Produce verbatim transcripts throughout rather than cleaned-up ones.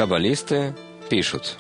Каббалисты пишут.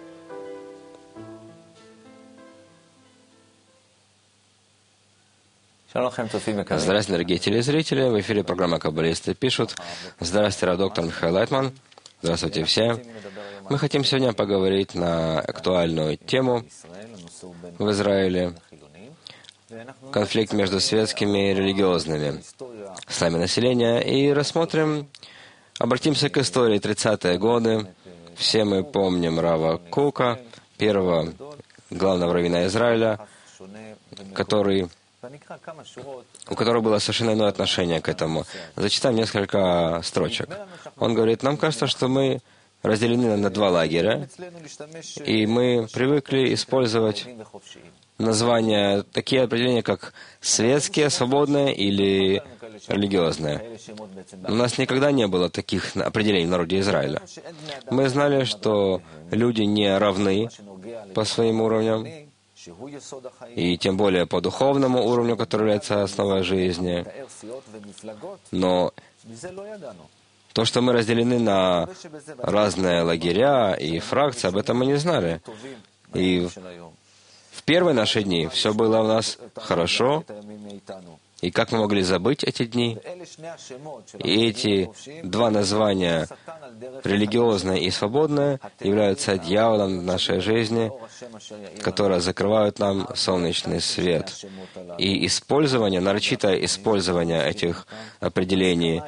Здравствуйте, дорогие телезрители. В эфире программа «Каббалисты пишут». Здравствуйте, рав доктор Михаил Лайтман. Здравствуйте все. Мы хотим сегодня поговорить на актуальную тему в Израиле. Конфликт между светскими и религиозными слоями населения. И рассмотрим, обратимся к истории тридцатые годы. Все мы помним рава Кока, первого главного раввина Израиля, который, у которого было совершенно иное отношение к этому. Зачитаем несколько строчек. Он говорит: нам кажется, что мы разделены на два лагеря, и мы привыкли использовать названия, такие определения, как светские, свободные или религиозные. У нас никогда не было таких определений в народе Израиля. Мы знали, что люди не равны по своим уровням, и тем более по духовному уровню, который является основой жизни. Но то, что мы разделены на разные лагеря и фракции, об этом мы не знали. И в первые наши дни все было у нас хорошо, и как мы могли забыть эти дни? И эти два названия, религиозное и свободное, являются дьяволом в нашей жизни, которые закрывают нам солнечный свет. И использование, нарочитое использование этих определений,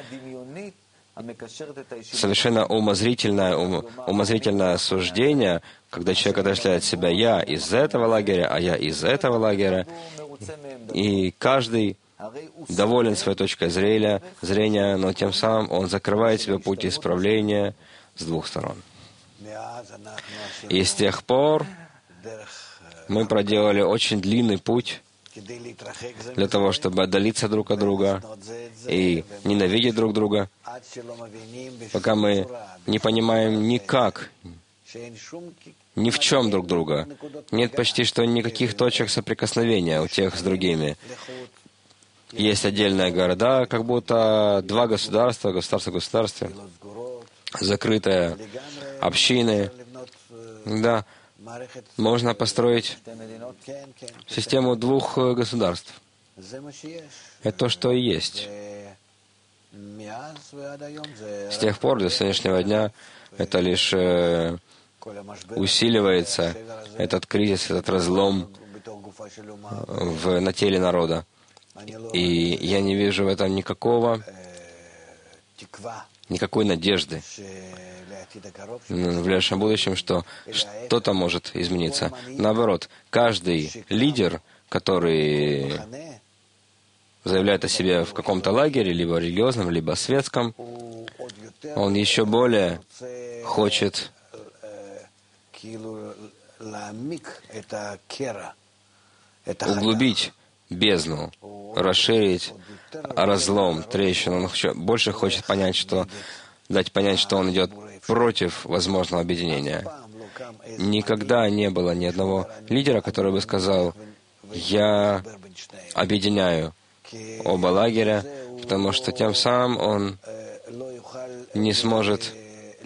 совершенно умозрительное, ум, умозрительное суждение, когда человек отождествляет себя: «Я из этого лагеря, а я из этого лагеря», и каждый доволен своей точкой зрения, зрения, но тем самым он закрывает себе путь исправления с двух сторон. И с тех пор мы проделали очень длинный путь для того, чтобы отдалиться друг от друга и ненавидеть друг друга, пока мы не понимаем никак, ни в чем друг друга. Нет почти что никаких точек соприкосновения у тех с другими. Есть отдельные города, как будто два государства, государство в государстве, закрытые общины. Да, можно построить систему двух государств. Это то, что и есть. С тех пор до сегодняшнего дня это лишь э, усиливается, этот кризис, этот разлом в, на теле народа. И я не вижу в этом никакого, никакой надежды в ближайшем будущем, что что-то может измениться. Наоборот, каждый лидер, который заявляет о себе в каком-то лагере, либо религиозном, либо светском, он еще более хочет углубить бездну, расширить разлом, трещину. Он больше хочет понять, что, дать понять, что он идет против возможного объединения. Никогда не было ни одного лидера, который бы сказал: «Я объединяю оба лагеря», потому что тем самым он не сможет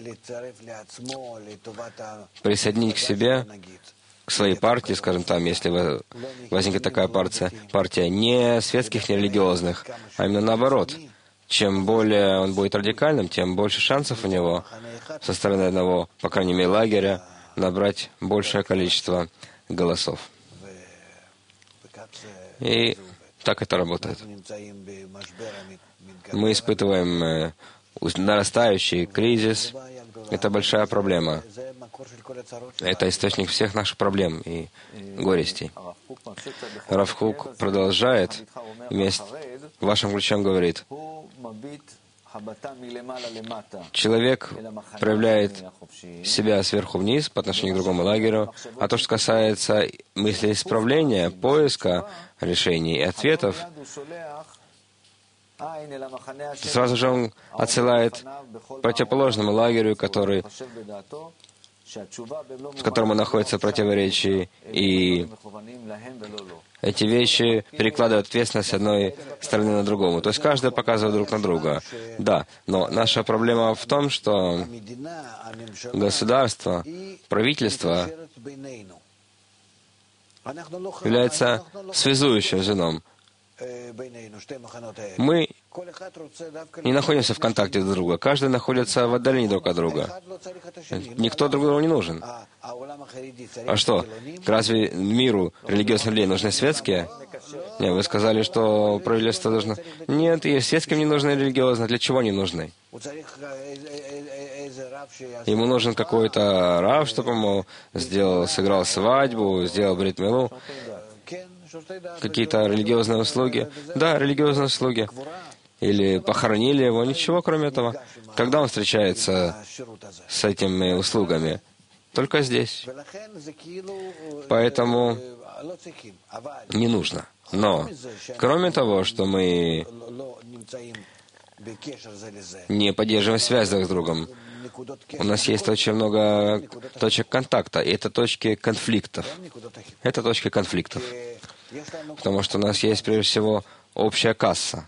присоединить к себе, к своей партии, скажем там, если возникнет такая партия, партия не светских, не религиозных, а именно наоборот. Чем более он будет радикальным, тем больше шансов у него со стороны одного, по крайней мере, лагеря, набрать большее количество голосов. И так это работает. Мы испытываем нарастающий кризис. Это большая проблема. Это источник всех наших проблем и горестей. Рав Кук продолжает, вместе, вашим ключом говорит: человек проявляет себя сверху вниз по отношению к другому лагерю, а то, что касается мысли исправления, поиска решений и ответов, сразу же он отсылает противоположному лагерю, который, с которым он находится в противоречии, и эти вещи перекладывают ответственность с одной стороны на другую. То есть каждый показывает друг на друга. Да, но наша проблема в том, что государство, правительство является связующим звеном. Мы не находимся в контакте друг с другом. Каждый находится в отдалении друг от друга. Никто друг другу не нужен. А что, разве миру религиозных людей нужны светские? Нет, вы сказали, что правительство должно... Нет, и светским не нужны религиозные. Для чего они нужны? Ему нужен какой-то рав, чтобы ему сделал, сыграл свадьбу, сделал брит милу. Какие-то религиозные услуги. Да, религиозные услуги. Или похоронили его, ничего кроме этого. Когда он встречается с этими услугами? Только здесь. Поэтому не нужно. Но, кроме того, что мы не поддерживаем связь друг с другом, у нас есть очень много точек контакта, и это точки конфликтов. Это точки конфликтов. Потому что у нас есть, прежде всего, общая касса,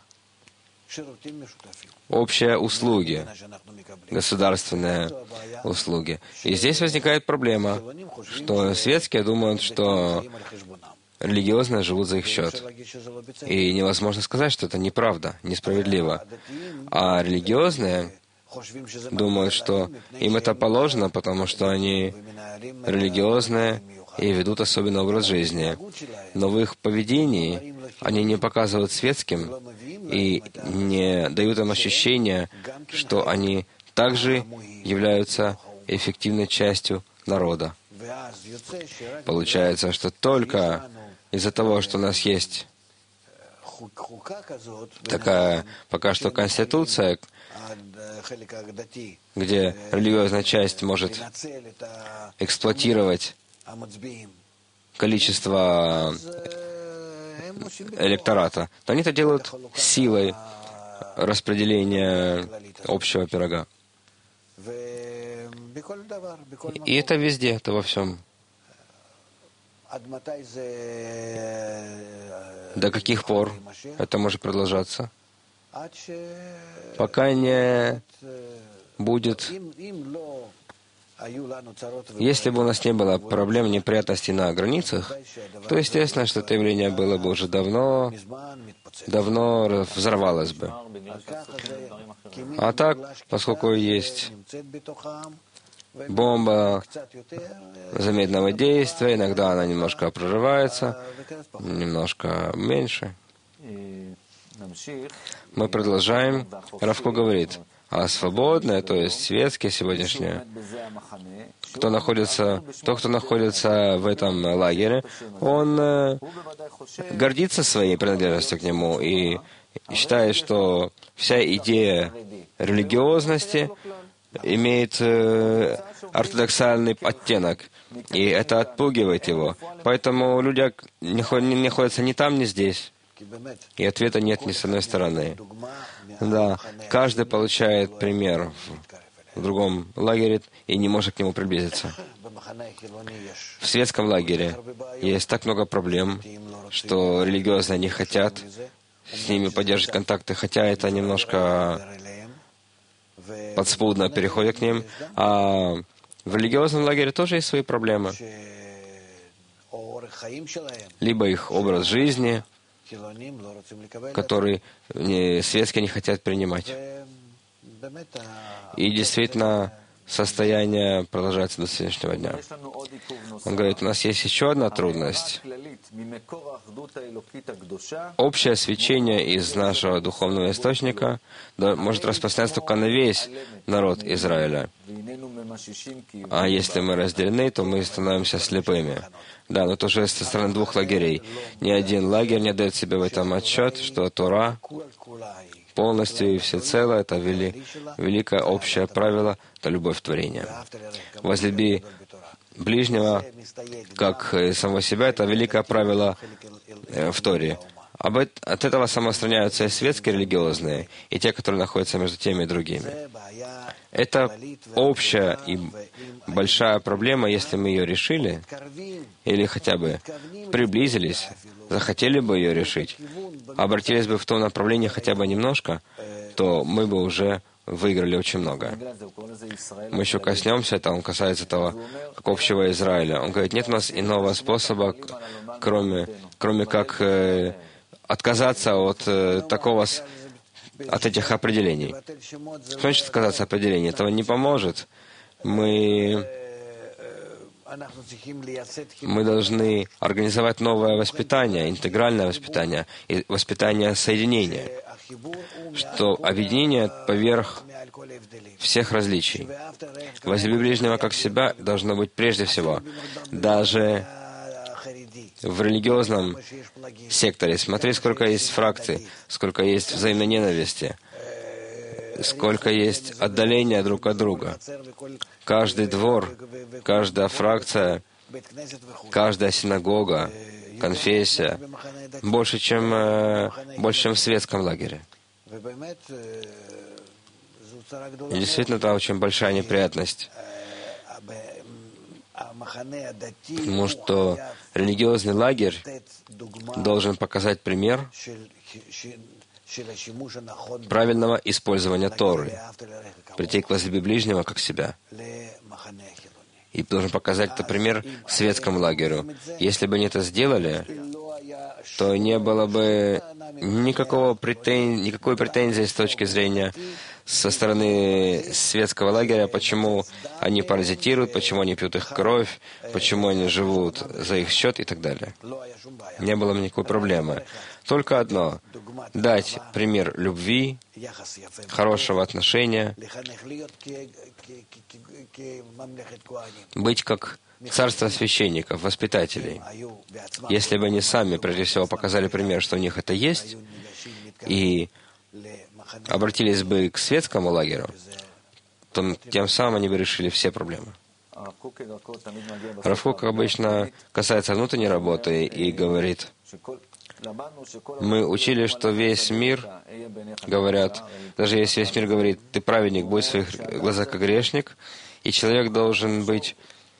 общие услуги, государственные услуги. И здесь возникает проблема, что светские думают, что религиозные живут за их счет. И невозможно сказать, что это неправда, несправедливо. А религиозные думают, что им это положено, потому что они религиозные и ведут особенный образ жизни. Но в их поведении они не показывают светским и не дают им ощущения, что они также являются эффективной частью народа. Получается, что только из-за того, что у нас есть такая пока что конституция, где религиозная часть может эксплуатировать количество электората, то они это делают силой распределения общего пирога. И это везде, это во всем. До каких пор это может продолжаться? Пока не будет... Если бы у нас не было проблем, неприятностей на границах, то естественно, что это явление было бы уже давно, давно взорвалось бы. А так, поскольку есть бомба замедленного действия, иногда она немножко прорывается, немножко меньше. Мы продолжаем. Равко говорит, а свободное, то есть светские сегодняшние, кто находится, тот, кто находится в этом лагере, он э, гордится своей принадлежностью к нему и считает, что вся идея религиозности имеет э, ортодоксальный оттенок, и это отпугивает его. Поэтому люди не находятся ни там, ни здесь. И ответа нет ни с одной стороны. Да, каждый получает пример в другом лагере и не может к нему приблизиться. В светском лагере есть так много проблем, что религиозные не хотят с ними поддерживать контакты, хотя это немножко подспудно переходит к ним. А в религиозном лагере тоже есть свои проблемы. Либо их образ жизни, который светские не хотят принимать. И действительно, состояние продолжается до сегодняшнего дня. Он говорит, у нас есть еще одна трудность. Общее свечение из нашего духовного источника может распространяться только на весь народ Израиля. А если мы разделены, то мы становимся слепыми. Да, но тоже со стороны двух лагерей. Ни один лагерь не дает себе в этом отчет, что Тора полностью и всецело — это вели, великое общее правило — это любовь творения. Возлюби ближнего, как самого себя — это великое правило в Торе. От этого самоустраняются и светские религиозные, и те, которые находятся между теми и другими. Это общая и большая проблема, если мы ее решили, или хотя бы приблизились, захотели бы ее решить, обратились бы в том направлении хотя бы немножко, то мы бы уже выиграли очень много. Мы еще коснемся этого, он касается того, как общего Израиля. Он говорит, нет у нас иного способа, кроме, кроме как э, отказаться от э, такого, от этих определений. Что значит отказаться от определений? Этого не поможет. Мы, мы должны организовать новое воспитание, интегральное воспитание, и воспитание соединения, что объединение поверх всех различий. Возлюби ближнего как себя должно быть прежде всего. Даже в религиозном секторе. Смотри, сколько есть фракций, сколько есть взаимной ненависти, сколько есть отдаления друг от друга. Каждый двор, каждая фракция, каждая синагога, конфессия больше, чем, больше, чем в светском лагере. И действительно, это очень большая неприятность. Потому что религиозный лагерь должен показать пример правильного использования Торы, прийти к возлюби ближнего как себя. И должен показать это пример светскому лагерю. Если бы они это сделали, то не было бы никакого претен... никакой претензии с точки зрения со стороны светского лагеря, почему они паразитируют, почему они пьют их кровь, почему они живут за их счет и так далее. Не было бы никакой проблемы. Только одно — дать пример любви, хорошего отношения, быть как царство священников, воспитателей. Если бы они сами, прежде всего, показали пример, что у них это есть, и обратились бы к светскому лагерю, то тем самым они бы решили все проблемы. Рав Кук обычно касается внутренней работы и говорит, мы учили, что весь мир, говорят, даже если весь мир говорит, ты праведник, будь в своих глазах как грешник, и человек должен быть,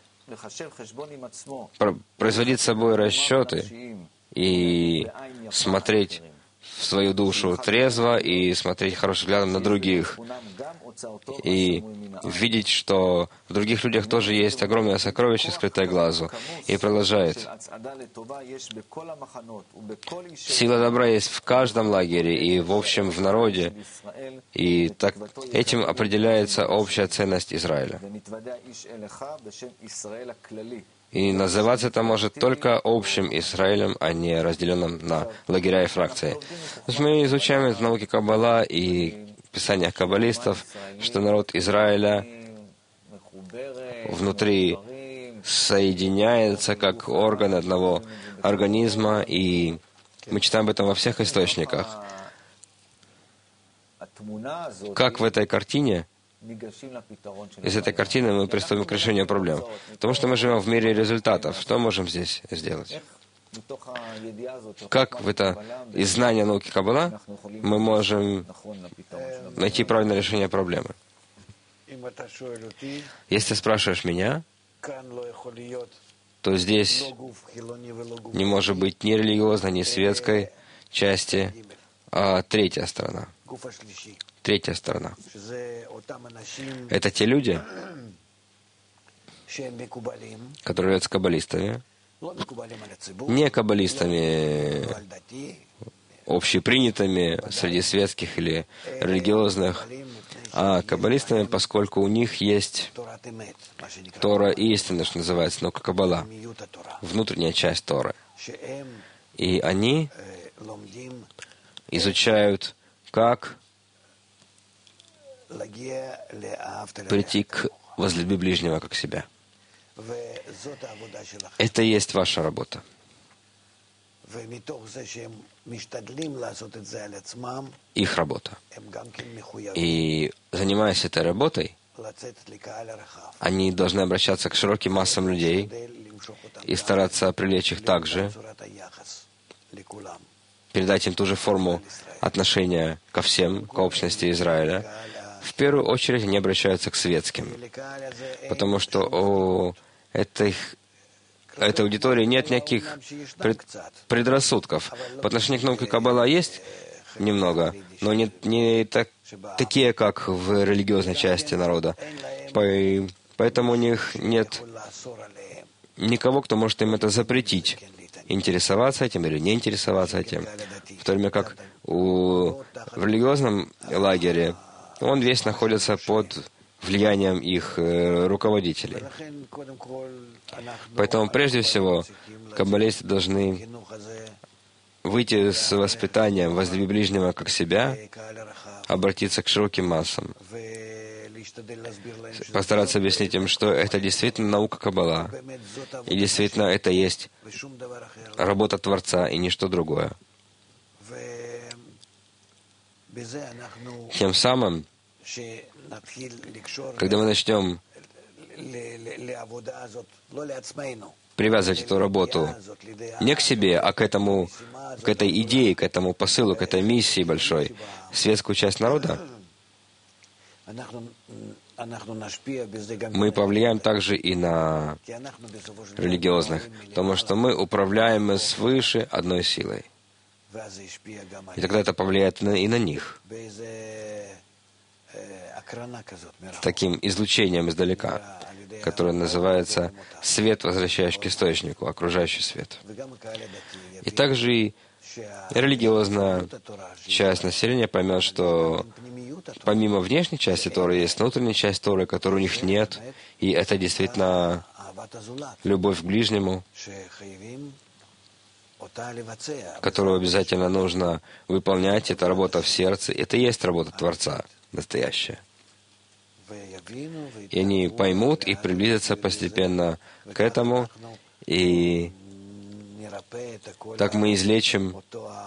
производить с собой расчеты и смотреть в свою душу трезво и смотреть хорошим взглядом на других. И видеть, что в других людях тоже есть огромное сокровище, скрытое глазу. И продолжает. Сила добра есть в каждом лагере и в общем в народе. И так, этим определяется общая ценность Израиля. И называться это может только общим Израилем, а не разделенным на лагеря и фракции. То есть мы изучаем это в науке Каббала и в писаниях каббалистов, что народ Израиля внутри соединяется как орган одного организма, и мы читаем об этом во всех источниках. Как в этой картине, из этой картины мы приступим к решению проблем. Потому что мы живем в мире результатов. Что можем здесь сделать? Как в это, из знания науки Каббала мы можем найти правильное решение проблемы? Если спрашиваешь меня, то здесь не может быть ни религиозной, ни светской части, а третья сторона. Третья сторона. Это те люди, которые являются каббалистами, не каббалистами общепринятыми среди светских или религиозных, а каббалистами, поскольку у них есть Тора истина, что называется, наука Каббала, внутренняя часть Торы. И они изучают, как прийти к возлюби ближнего как себя. Это и есть ваша работа. Их работа. И занимаясь этой работой, они должны обращаться к широким массам людей и стараться привлечь их также, передать им ту же форму отношения ко всем, к общности Израиля. В первую очередь они обращаются к светским, потому что о, это их этой аудитории нет никаких пред, предрассудков. По отношению к науке Каббала есть немного, но не, не так, такие, как в религиозной части народа. По, поэтому у них нет никого, кто может им это запретить, интересоваться этим или не интересоваться этим. В то время как у, в религиозном лагере он весь находится под влиянием их э, руководителей. Поэтому прежде всего каббалисты должны выйти с воспитанием «возлюби ближнего как себя», обратиться к широким массам, постараться объяснить им, что это действительно наука Каббала, и действительно это есть работа Творца и ничто другое. Тем самым, когда мы начнем привязывать эту работу не к себе, а к этому, к этой идее, к этому посылу, к этой миссии большой, светскую часть народа, мы повлияем также и на религиозных, потому что мы управляем свыше одной силой. И тогда это повлияет и на них, таким излучением издалека, которое называется свет, возвращающий к источнику, окружающий свет. И также и религиозная часть населения поймет, что помимо внешней части Торы есть внутренняя часть Торы, которой у них нет, и это действительно любовь к ближнему, которую обязательно нужно выполнять. Это работа в сердце, это и есть работа Творца настоящая. И они поймут и приблизятся постепенно к этому, и так мы излечим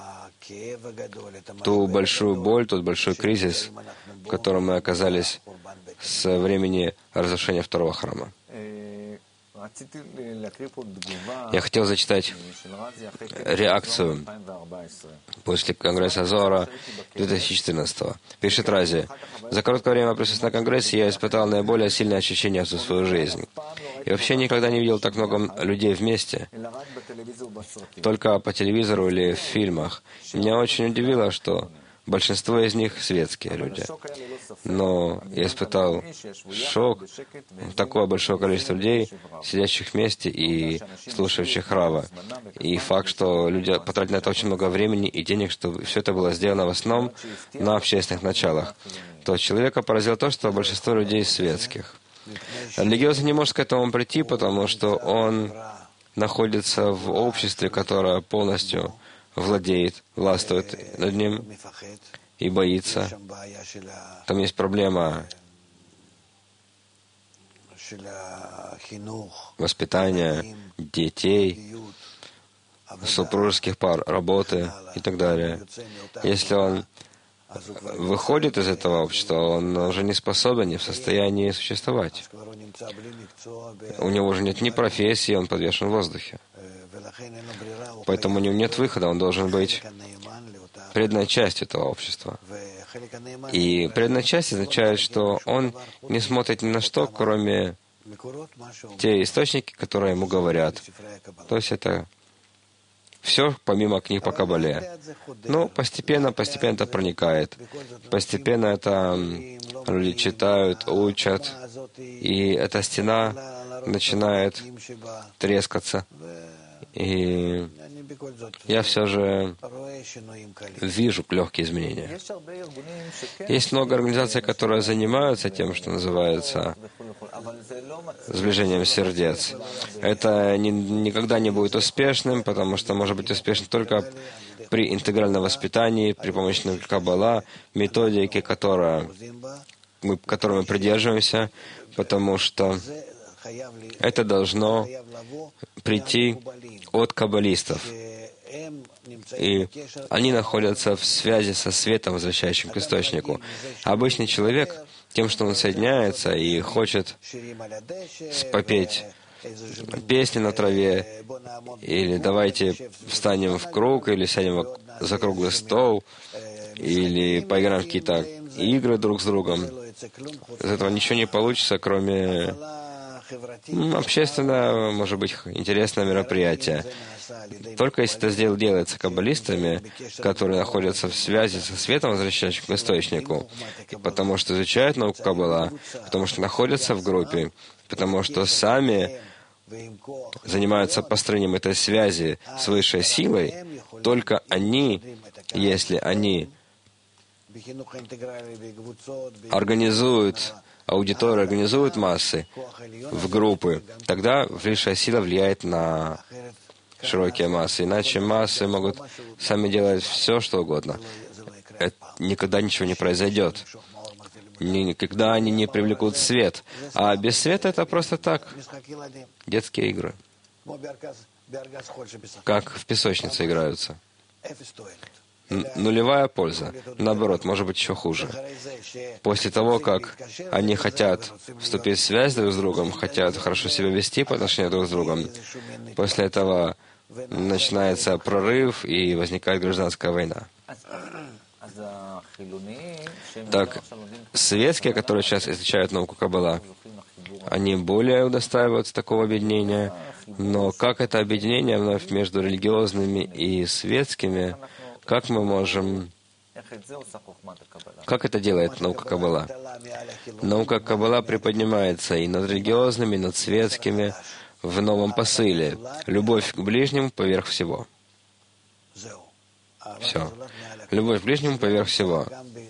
ту большую боль, тот большой кризис, в котором мы оказались со времени разрушения второго храма. Я хотел зачитать реакцию после Конгресса Зоара две тысячи четырнадцатого. Пишет Рази: «За короткое время присутствия на Конгрессе я испытал наиболее сильное ощущение за свою жизнь. И вообще никогда не видел так много людей вместе, только по телевизору или в фильмах. Меня очень удивило, что большинство из них светские люди. Но я испытал шок, такое большое количество людей, сидящих вместе и слушающих Рава. И факт, что люди потратили на это очень много времени и денег, чтобы все это было сделано в основном на общественных началах. То человека поразило то, что большинство людей светских. Религиозный не может к этому прийти, потому что он находится в обществе, которое полностью владеет, властвует над ним и боится. Там есть проблема воспитания детей, супружеских пар, работы и так далее. Если он выходит из этого общества, он уже не способен, не в состоянии существовать. У него уже нет ни профессии, он подвешен в воздухе. Поэтому у него нет выхода, он должен быть преданной частью этого общества. И преданная часть означает, что он не смотрит ни на что, кроме те источники, которые ему говорят. То есть это все помимо книг по Каббале. Но постепенно, постепенно это проникает. Постепенно это люди читают, учат, и эта стена начинает трескаться. И я все же вижу легкие изменения. Есть много организаций, которые занимаются тем, что называется сближением сердец. Это ни, никогда не будет успешным, потому что может быть успешным только при интегральном воспитании, при помощи Каббала, методики, которая, мы, которой мы придерживаемся, потому что это должно прийти от каббалистов. И они находятся в связи со светом, возвращающим к источнику. Обычный человек, тем, что он соединяется и хочет попеть песни на траве, или давайте встанем в круг, или сядем за круглый стол, или поиграем в какие-то игры друг с другом. Из этого ничего не получится, кроме общественно, может быть, интересное мероприятие. Только если это дел делается каббалистами, которые находятся в связи со светом, возвращающим к источнику, потому что изучают науку Каббала, потому что находятся в группе, потому что сами занимаются построением этой связи с высшей силой, только они, если они организуют аудиторию, организуют массы в группы, тогда высшая сила влияет на широкие массы. Иначе массы могут сами делать все, что угодно. Это, никогда ничего не произойдет. Никогда они не привлекут свет. А без света это просто так. Детские игры. Как в песочнице играются. Н- нулевая польза. Наоборот, может быть еще хуже. После того, как они хотят вступить в связь друг с другом, хотят хорошо себя вести по отношению друг с другом, после этого начинается прорыв и возникает гражданская война. Так, светские, которые сейчас изучают науку Каббала, они более удостаиваются такого объединения, но как это объединение вновь между религиозными и светскими, как мы можем... Как это делает наука Каббала? Наука Каббала приподнимается и над религиозными, и над светскими в новом посыле. Любовь к ближнему поверх всего. Все. Любовь к ближнему поверх всего.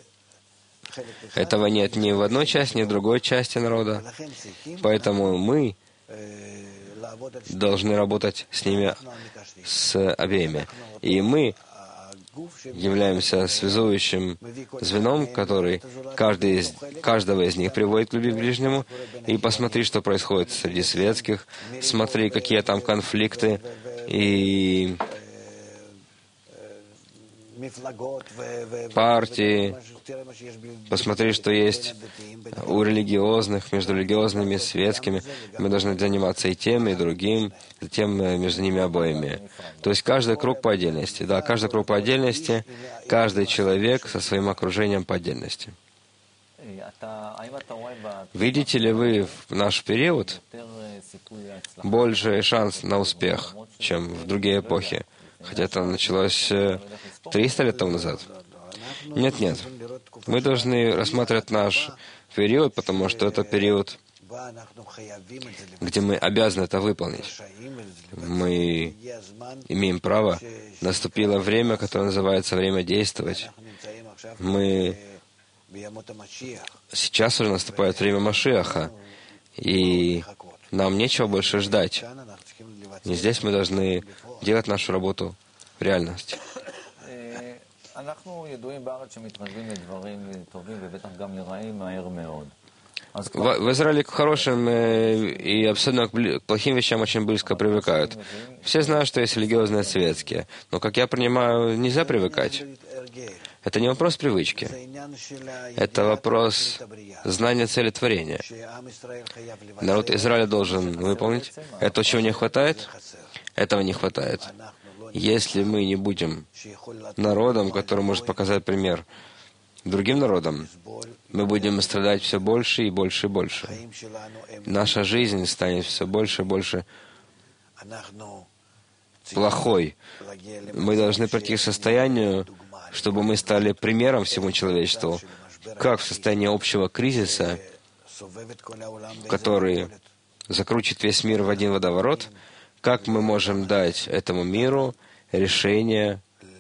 Этого нет ни в одной части, ни в другой части народа. Поэтому мы должны работать с ними, с обеими. И мы являемся связующим звеном, который каждый из, каждого из них приводит к любви к ближнему. И посмотри, что происходит среди светских, смотри, какие там конфликты, и партии. Посмотри, что есть у религиозных, между религиозными и светскими. Мы должны заниматься и тем, и другим, и тем между ними обоими. То есть каждый круг по отдельности. Да, каждый круг по отдельности, каждый человек со своим окружением по отдельности. Видите ли вы в наш период больше шанс на успех, чем в другие эпохи? Хотя это началось триста лет тому назад. Нет, нет. Мы должны рассматривать наш период, потому что это период, где мы обязаны это выполнить. Мы имеем право. Наступило время, которое называется время действовать. Мы... Сейчас уже наступает время Машиаха, и нам нечего больше ждать. И здесь мы должны делать нашу работу в реальности. В, в Израиле к хорошим э, и абсолютно к, бли- к плохим вещам очень близко привыкают. Все знают, что есть религиозные светские, но, как я понимаю, нельзя привыкать. Это не вопрос привычки. Это вопрос знания цели творения. Народ Израиля должен выполнить. Это, чего не хватает? Этого не хватает. Если мы не будем народом, который может показать пример другим народам, мы будем страдать все больше и больше и больше. Наша жизнь станет все больше и больше плохой. Мы должны прийти к состоянию, чтобы мы стали примером всему человечеству, как в состоянии общего кризиса, который закручивает весь мир в один водоворот, как мы можем дать этому миру решение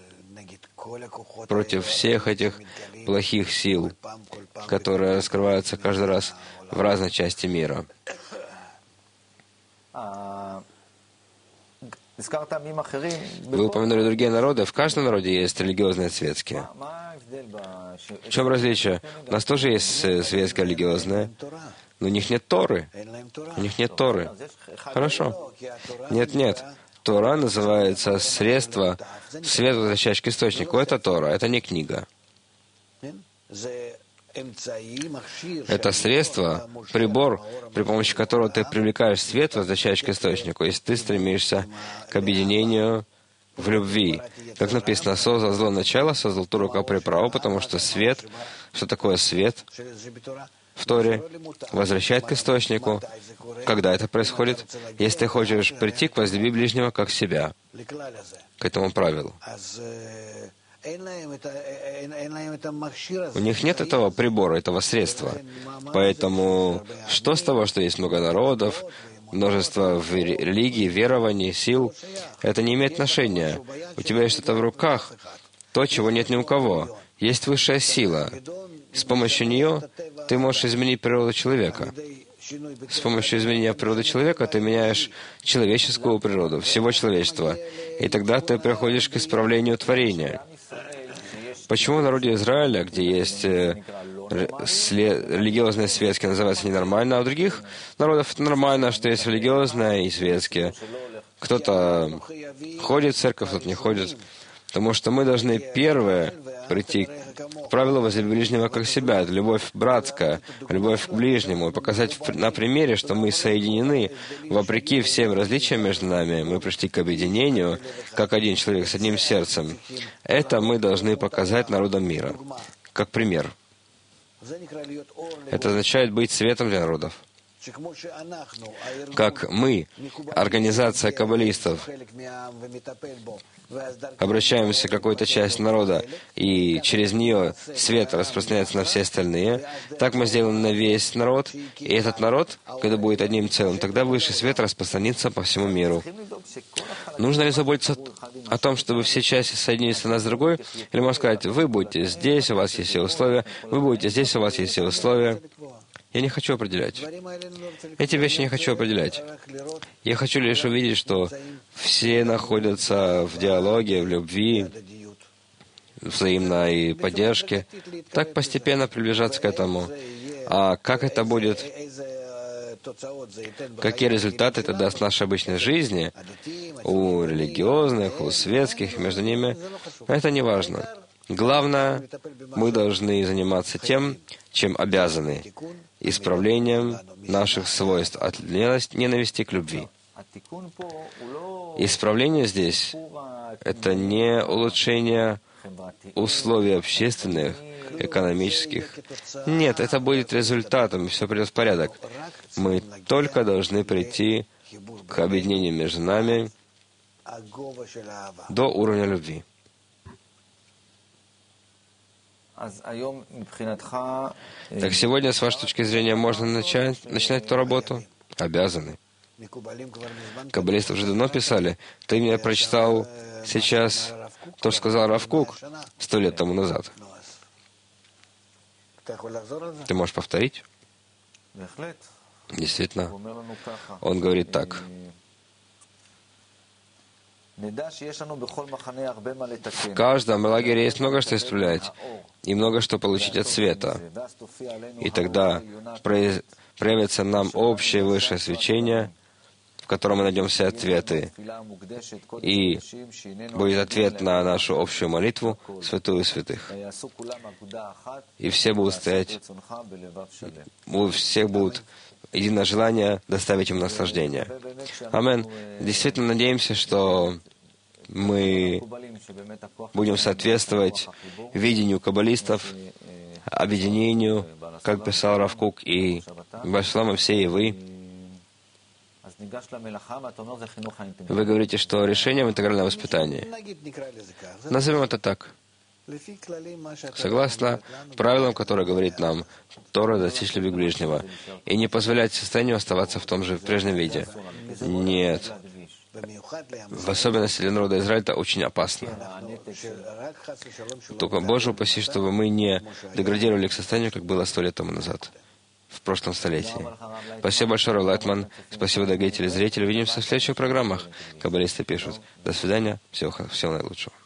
против всех этих плохих сил, которые раскрываются каждый раз в разной части мира. Вы упомянули другие народы. В каждом народе есть религиозные и светские. В чем различие? У нас тоже есть светское религиозное, но у них нет Торы. У них нет Торы. Хорошо. Нет, нет. Тора называется средство, свет, возвращающий к источнику. Это Тора, это не книга. Это средство, прибор, при помощи которого ты привлекаешь свет, возвращающий к источнику, если ты стремишься к объединению в любви. Как написано, создал зло начало, создал Тору как приправу, потому что свет, что такое свет? в Торе, возвращает к источнику. Когда это происходит? Если ты хочешь прийти к возлюби ближнего как себя, к этому правилу. У них нет этого прибора, этого средства. Поэтому что с того, что есть много народов, множество религий, верований, сил? Это не имеет отношения. У тебя есть что-то в руках, то, чего нет ни у кого. Есть высшая сила. С помощью нее ты можешь изменить природу человека. С помощью изменения природы человека ты меняешь человеческую природу, всего человечества. И тогда ты приходишь к исправлению творения. Почему в народе Израиля, где есть э, религиозные и светские, называется ненормально, а у других народов это нормально, что есть религиозное и светские? Кто-то ходит в церковь, кто-то не ходит. Потому что мы должны первые прийти к правилу возлюби ближнего как себя. Это любовь братская, любовь к ближнему. И показать на примере, что мы соединены. Вопреки всем различиям между нами, мы пришли к объединению, как один человек, с одним сердцем. Это мы должны показать народам мира, как пример. Это означает быть светом для народов. Как мы, организация каббалистов, обращаемся к какой-то части народа, и через нее свет распространяется на все остальные, так мы сделаем на весь народ, и этот народ, когда будет одним целым, тогда высший свет распространится по всему миру. Нужно ли заботиться о том, чтобы все части соединились одна с другой? Или можно сказать, вы будете здесь, у вас есть все условия, вы будете здесь, у вас есть все условия? Я не хочу определять. Эти вещи не хочу определять. Я хочу лишь увидеть, что все находятся в диалоге, в любви, взаимной поддержке. Так постепенно приближаться к этому. А как это будет? Какие результаты это даст в нашей обычной жизни? У религиозных, у светских, между ними? Это не важно. Главное, мы должны заниматься тем, чем обязаны, исправлением наших свойств от ненависти к любви. Исправление здесь — это не улучшение условий общественных, экономических. Нет, это будет результатом, и все придет в порядок. Мы только должны прийти к объединению между нами до уровня любви. Так сегодня, с вашей точки зрения, можно начать, начинать эту работу? Обязаны. Каббалисты уже давно писали. Ты мне прочитал сейчас то, что сказал Рав Кук сто лет тому назад. Ты можешь повторить? Действительно. Он говорит так. В каждом лагере есть много что исправлять и много что получить от света. И тогда проявится нам общее высшее свечение, в котором мы найдем все ответы. И будет ответ на нашу общую молитву, святую святых. И все будут стоять, у всех будут единое желание доставить им наслаждение. Амен. Действительно надеемся, что мы будем соответствовать видению каббалистов, объединению, как писал Рав Кук, и Башлама все и вы. Вы говорите, что решение в интегральном воспитании. Назовем это так. Согласно правилам, которые говорит нам Тора, достичь любви ближнего, и не позволять состоянию оставаться в том же в прежнем виде. Нет. В особенности для народа Израиля это очень опасно. Только Боже упаси, чтобы мы не деградировали к состоянию, как было сто лет тому назад, в прошлом столетии. Спасибо большое, Рав Лайтман. Спасибо, дорогие телезрители. Увидимся в следующих программах. Каббалисты пишут. До свидания. Всего, всего наилучшего.